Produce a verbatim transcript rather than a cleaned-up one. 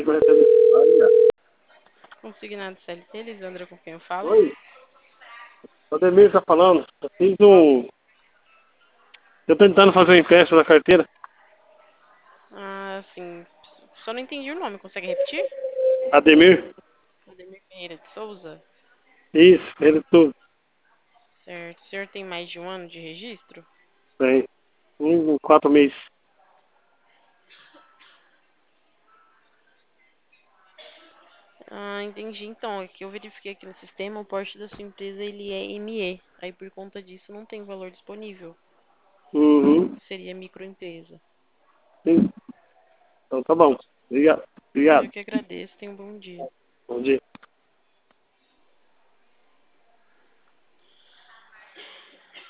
Consignado C L T, Lisandra, com quem eu falo? Oi, o Ademir tá falando. Eu fiz Qual? um. Eu tentando fazer um empréstimo na carteira. Ah, sim. Só não entendi o nome, consegue repetir? Ademir? Ademir Ferreira de Souza? Isso, ele tudo. Certo. O senhor tem mais de um ano de registro? Tem. Um, quatro meses. Ah, entendi. Então, aqui eu verifiquei aqui no sistema, o porte da sua empresa ele é M E. Aí por conta disso não tem valor disponível. Uhum. Seria microempresa. Sim. Então tá bom. Obrigado. Eu Obrigado. que agradeço. Tenha um bom dia. Bom dia.